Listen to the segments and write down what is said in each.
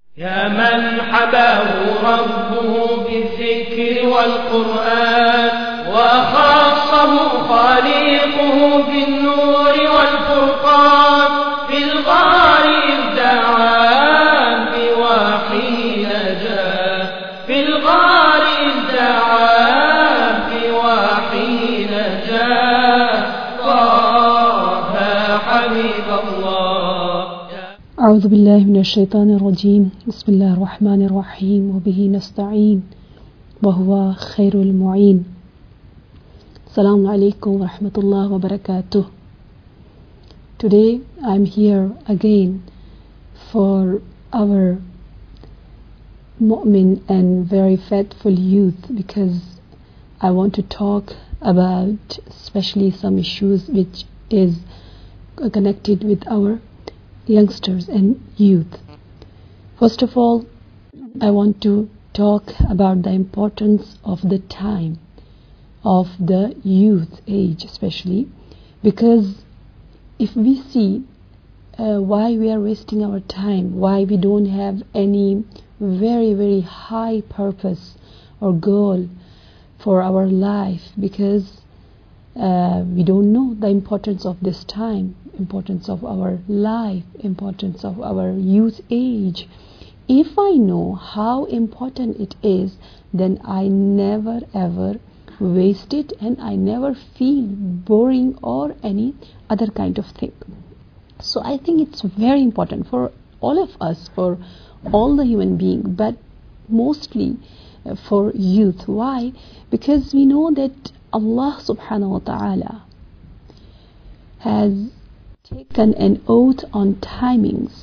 يا من حباه ربه بالذكر والقرآن وخاصه خالقه بالنور والفرقان في الغار إذ دعا بوحي نجا في الغار إذ دعا بوحي نجا طه حبيب الله. أعوذ بالله من الشيطان الرجيم. بسم الله الرحمن الرحيم وبه نستعين وهو خير المعين. السلام عليكم ورحمة الله وبركاته. Today I'm here again for our mu'min and very faithful youth, because I want to talk about especially some issues which is connected with our youngsters and youth. First of all, I want to talk about the importance of the time of the youth age, especially because if we see why we are wasting our time, why we don't have any very high purpose or goal for our life, because we don't know the importance of this time, importance of our life, importance of our youth age. If I know how important it is, then I never ever waste it, and I never feel boring or any other kind of thing. So I think it's very important for all of us, for all the human beings, but mostly for youth. Why? Because we know that Allah subhanahu wa ta'ala has taken an oath on timings,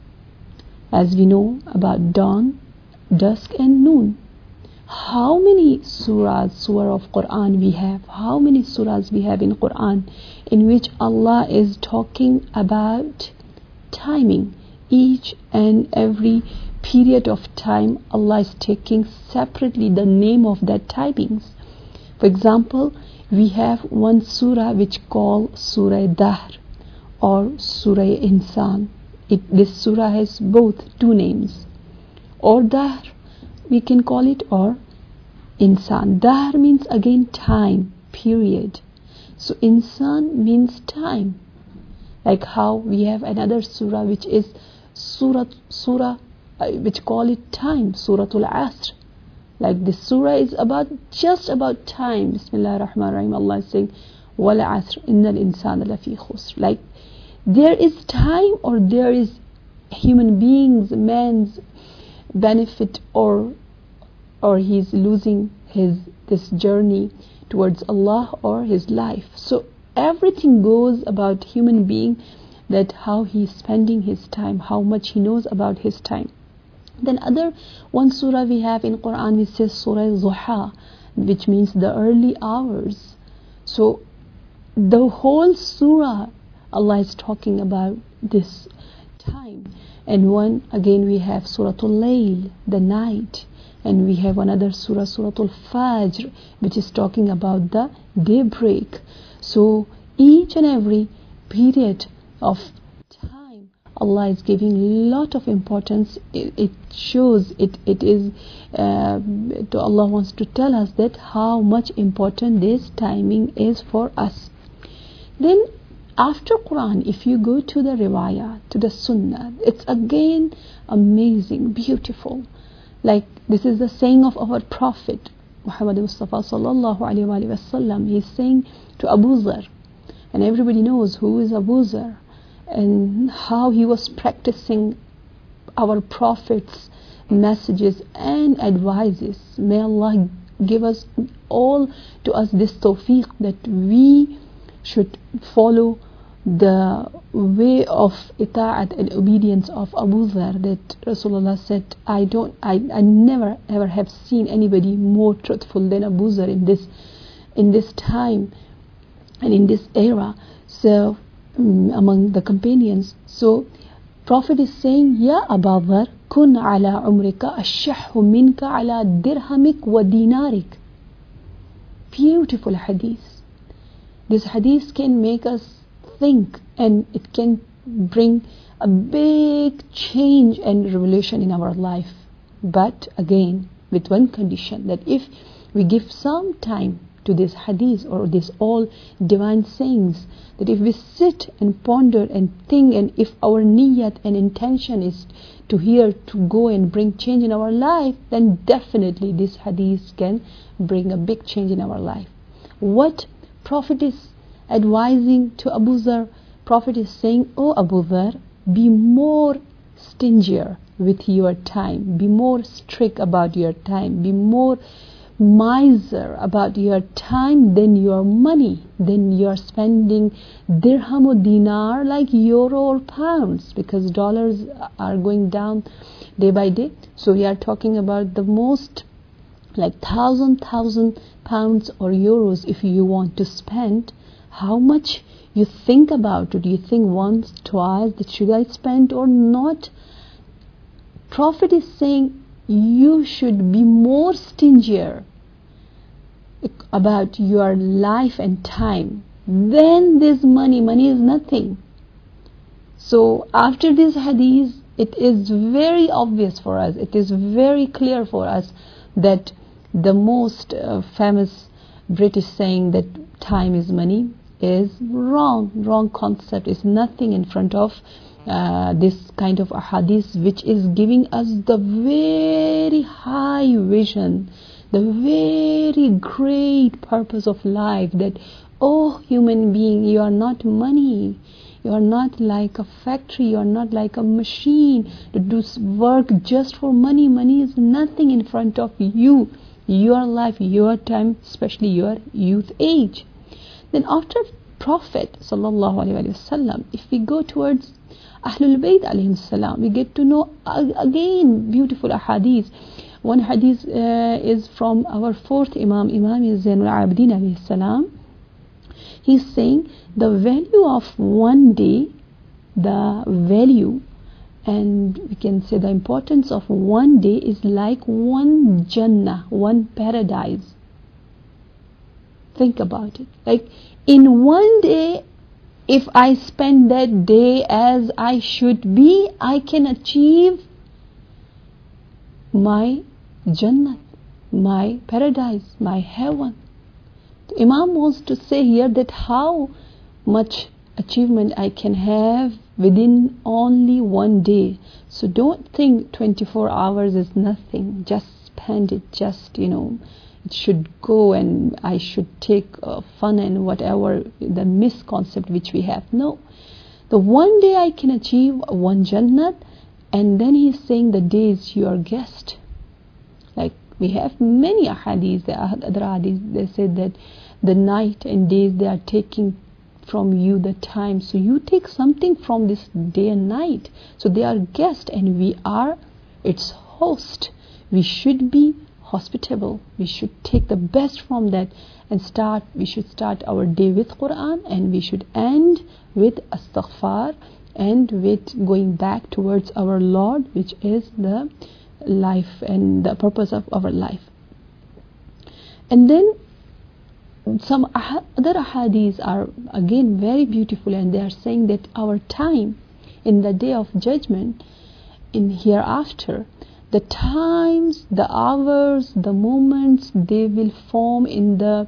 as we know about dawn, dusk and noon. How many surah of Quran we have? How many surahs we have in Quran in which Allah is talking about timing? Each and every period of time, Allah is taking separately the name of that timings. For example, we have one surah which called Surah Dahr or Surah Insan. This surah has both two names, or Dahr we can call it, or Insan. Dahr means again time, period. So Insan means time. Like how we have another surah which is surah which call it time, Suratul Asr. Like this surah is just about time. Bismillah ar-Rahman ar-Rahim. Allah is saying, Wal Asr innal insana lafi khusr. Like there is time, or there is human beings, man's benefit, or he's losing this journey towards Allah or his life. So everything goes about human being, that how he's spending his time, how much he knows about his time. Then other one surah we have in Quran which says Surah Zuha, which means the early hours. So the whole surah Allah is talking about this time. And one again we have Suratul Layl, the night, and we have another surah, Suratul Fajr, which is talking about the daybreak. So each and every period of time Allah is giving lot of importance. It shows it is Allah wants to tell us that how much important this timing is for us. Then after Quran, if you go to the riwayah, to the sunnah, it's again amazing, beautiful. Like this is the saying of our Prophet Muhammad Mustafa sallallahu alaihi wasallam. He's saying to Abu Zar, and everybody knows who is Abu Zar and how he was practicing our Prophet's messages and advices. May Allah give us all to us this tawfiq that we should follow the way of ita'at and obedience of Abu Dhar, that Rasulullah said, I never ever have seen anybody more truthful than Abu Dhar in this time and in this era. So among the companions, so Prophet is saying, Ya Abu Dhar, kun ala umrika ashahhu minka ala dirhamik wa dinarik. Beautiful hadith. This hadith can make us think, and it can bring a big change and revolution in our life. But again, with one condition, that if we give some time to this hadith or this all divine sayings, that if we sit and ponder and think, and if our niyat and intention is to hear, to go and bring change in our life, then definitely this hadith can bring a big change in our life. What Prophet is advising to Abu Dharr? Prophet is saying, "Oh Abu Dharr, be more stingier with your time, be more strict about your time, be more miser about your time than your money, then you're spending dirham or dinar like euro or pounds, because dollars are going down day by day. So we are talking about the most like thousand pounds or euros. If you want to spend, how much you think about it? You think once, twice, that should I spend or not? Prophet is saying you should be more stingier about your life and time than this money. Money is nothing. So after this hadith, it is very obvious for us, it is very clear for us that the most famous British saying that time is money is wrong concept, is nothing in front of this kind of a hadith, which is giving us the very high vision, the very great purpose of life, that oh human being, you are not money, you are not like a factory, you are not like a machine to do work just for money. Money is nothing in front of you, your life, your time, especially your youth age. Then after Prophet sallallahu alaihi wasallam, if we go towards Ahlul Bayt alayhim salam, we get to know again beautiful ahadith. One hadith is from our fourth Imam Zainul Abidin alayhi salam. He's saying the value of one day, the value, and we can say the importance of one day is like one Jannah, one paradise. Think about it. Like in one day, if I spend that day as I should be, I can achieve my Jannah, my paradise, my heaven. The Imam wants to say here that how much achievement I can have within only one day. So don't think 24 hours is nothing. Just spend it, just, it should go and I should take fun and whatever, the misconcept which we have. No. The one day I can achieve one Jannat, and then he's saying the day is your guest. Like we have many ahadith, the other hadith, they said that the night and days, they are taking from you the time. So you take something from this day and night. So they are guest and we are its host. We should be hospitable. We should take the best from that and we should start our day with Quran, and we should end with astaghfar and with going back towards our Lord, which is the life and the purpose of our life. And then some other ahadith are again very beautiful, and they are saying that our time in the day of judgment, in hereafter, the times, the hours, the moments, they will form in the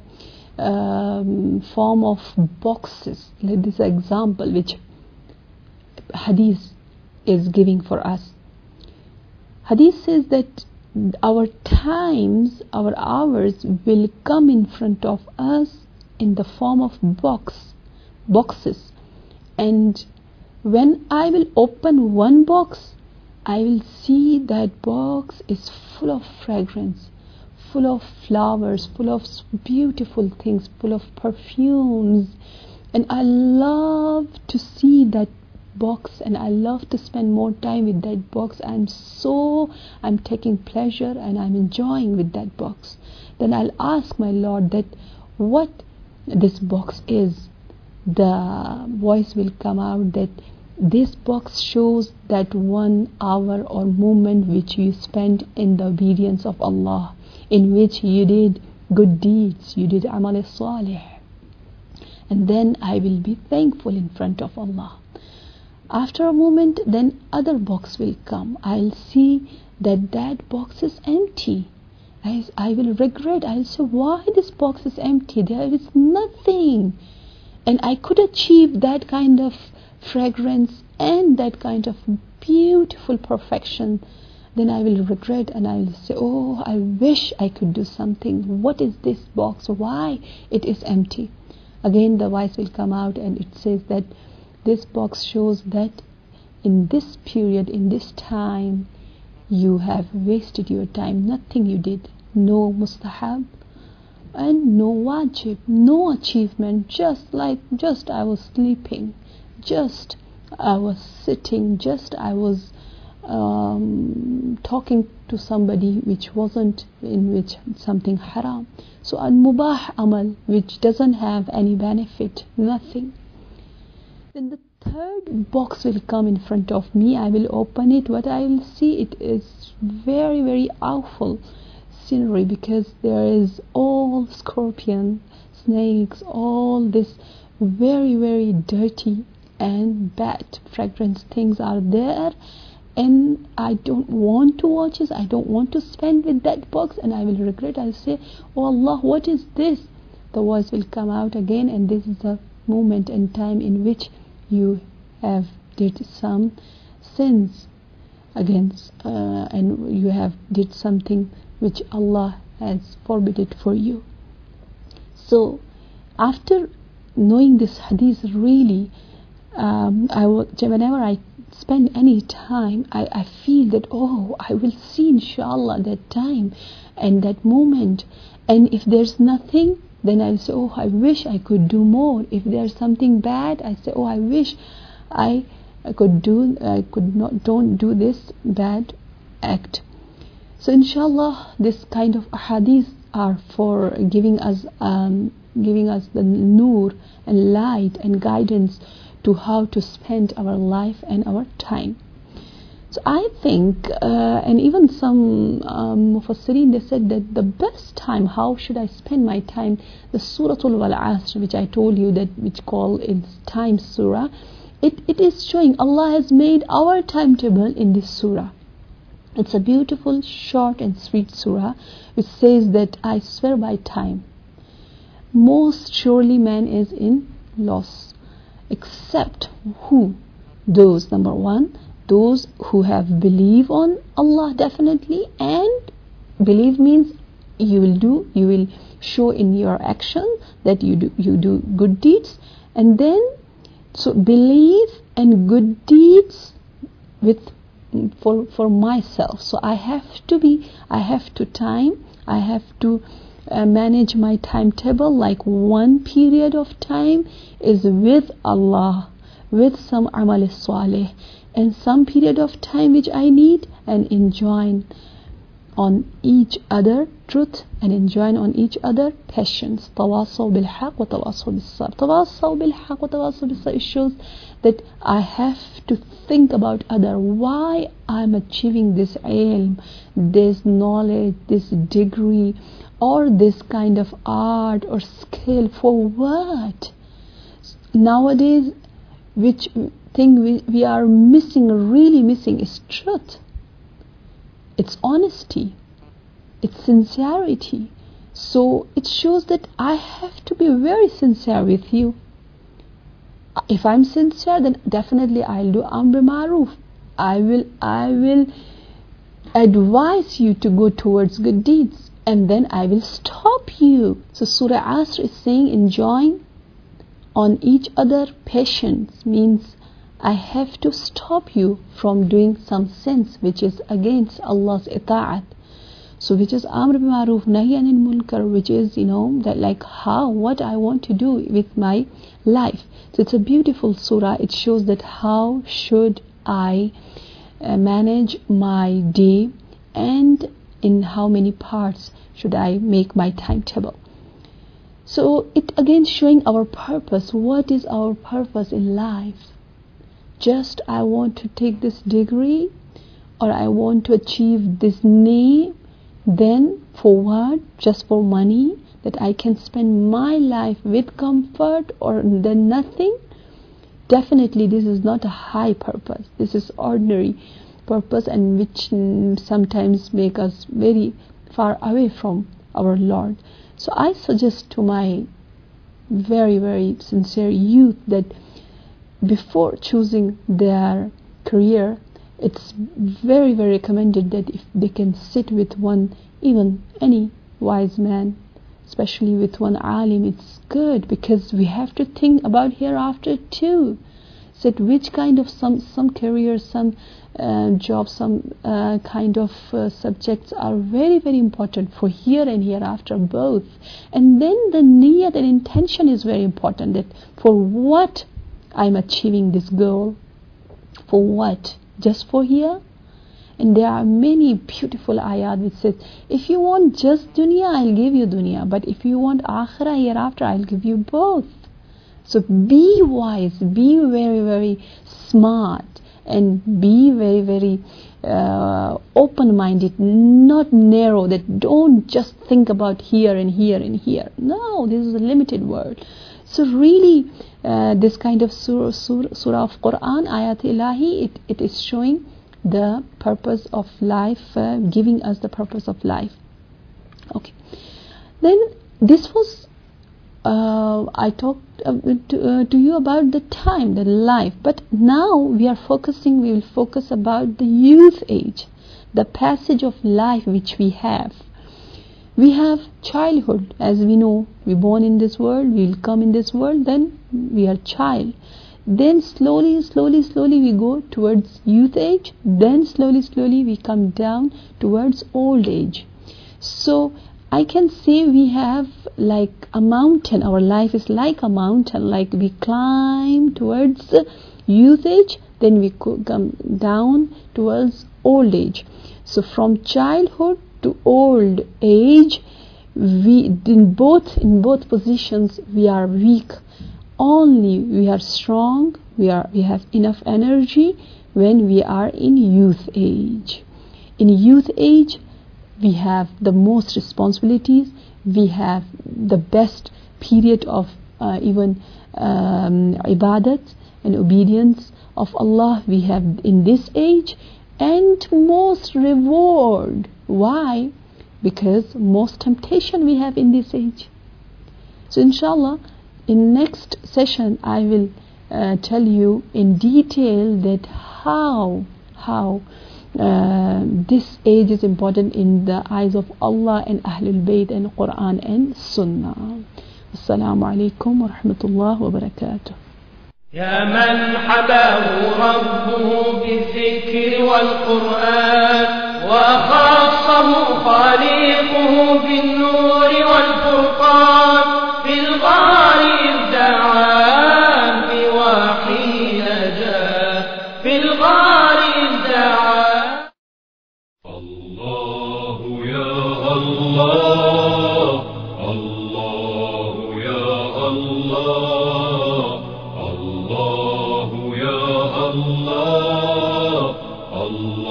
form of boxes. Like this example which hadith is giving for us. Hadith says that our times, our hours will come in front of us in the form of boxes, and when I will open one box, I will see that box is full of fragrance, full of flowers, full of beautiful things, full of perfumes, and I love to see that box, and I love to spend more time with that box. I'm taking pleasure and I'm enjoying with that box. Then I'll ask my Lord that what this box is. The voice will come out that this box shows that 1 hour or moment which you spent in the obedience of Allah, in which you did good deeds, you did amal salih, and then I will be thankful in front of Allah. After a moment, then other box will come. I'll see that that box is empty. I will regret. I'll say, why this box is empty? There is nothing. And I could achieve that kind of fragrance and that kind of beautiful perfection. Then I will regret and I will say, oh, I wish I could do something. What is this box? Why it is empty? Again, the voice will come out and it says that this box shows that in this period, in this time, you have wasted your time. Nothing you did. No mustahab and no wajib. No achievement. Just I was sleeping. Just I was sitting. Just I was talking to somebody which wasn't in which something haram. So al-mubah amal, which doesn't have any benefit. Nothing. Then the third box will come in front of me. I will open it. What I will see, it is very, very awful scenery, because there is all scorpion, snakes, all this very, very dirty and bad fragrance things are there, and I don't want to watch it. I don't want to spend with that box, and I will regret. I'll say, oh Allah, what is this? The voice will come out again, and this is the moment and time in which you have did some sins against and you have did something which Allah has forbidden for you. So after knowing this hadith, really whenever I spend any time, I feel that, oh, I will see inshallah that time and that moment, and if there's nothing, then I'll say, oh, I wish I could do more. If there's something bad, I say, oh, I wish I could don't do this bad act. So inshallah, this kind of hadith are for giving us the nur and light and guidance to how to spend our life and our time. So I think, and even some Mufassirin, they said that the best time, how should I spend my time, the Suratul Wal Asr, which I told you that, which call it time surah, it is showing Allah has made our timetable in this surah. It's a beautiful, short and sweet surah, which says that I swear by time, most surely man is in loss, except who? Those, number one, those who have believe on Allah definitely, and believe means you will show in your action that you do good deeds, and then so believe and good deeds with for myself. So I have to manage my timetable, like one period of time is with Allah, with some amal salih, and some period of time which I need and enjoying on each other truth and enjoying on each other patience. Tawasaw bil haq wa tawasaw bis sabr. Tawasaw bil haq wa tawasaw bis sabr. It shows that I have to think about other. Why I'm achieving this ilm, this knowledge, this degree, or this kind of art or skill, for what? Nowadays, which thing we are missing, really missing, is truth. It's honesty, it's sincerity. So it shows that I have to be very sincere with you. If I'm sincere, then definitely I'll do amr ma'ruf. I will advise you to go towards good deeds, and then I will stop you. So Surah Asr is saying enjoying on each other patience means I have to stop you from doing some sins which is against Allah's ita'at. So which is amr bil ma'ruf, nahi anil munkar, which is, that like what I want to do with my life. So it's a beautiful surah. It shows that how should I manage my day, and in how many parts should I make my timetable. So it again showing our purpose. What is our purpose in life? Just I want to take this degree, or I want to achieve this name, then for what? Just for money, that I can spend my life with comfort, or then nothing. definitely this is not a high purpose. This is ordinary purpose, and which sometimes make us very far away from our Lord. So I suggest to my very, very sincere youth that before choosing their career, it's very, very recommended that if they can sit with one, even any wise man, especially with one alim, it's good, because we have to think about hereafter too. So which kind of some career, some jobs, some kind of subjects are very, very important for here and hereafter both. And then the niyat and intention is very important, that for what I'm achieving this goal, for what? Just for here? And there are many beautiful ayat which says, if you want just dunya, I'll give you dunya, but if you want akhirah hereafter, I'll give you both. So be wise, be very, very smart, and be very, very open-minded, not narrow, that don't just think about here and here and here. No, this is a limited world. So really, this kind of surah of Quran, ayat ilahi, it is showing the purpose of life, giving us the purpose of life. Okay. Then this was, I talked to you about the time, the life. But now we will focus about the youth age, the passage of life which we have. We have childhood, as we know. We born in this world, we will come in this world, then we are child. Then slowly we go towards youth age. Then slowly we come down towards old age. So I can say we have like a mountain. Our life is like a mountain. Like we climb towards youth age, then we come down towards old age. So from childhood to old age, we in both positions we are weak. Only we are strong, we have enough energy when we are in youth age. In youth age, we have the most responsibilities, we have the best period of even ibadat and obedience of Allah we have in this age, and most reward. Why? Because most temptation we have in this age. So inshallah, in next session I will tell you in detail that how this age is important in the eyes of Allah and Ahlul Bayt and Quran and Sunnah. Assalamu alaikum wa rahmatullahi wa barakatuh. يا من حباه ربه بالذكر والقرآن وخاصه خالقه بالنور والفرقان في الغار إذ دعا بوحي نجا في الغار إذ دعا. الله يا الله الله يا الله الله يا الله الله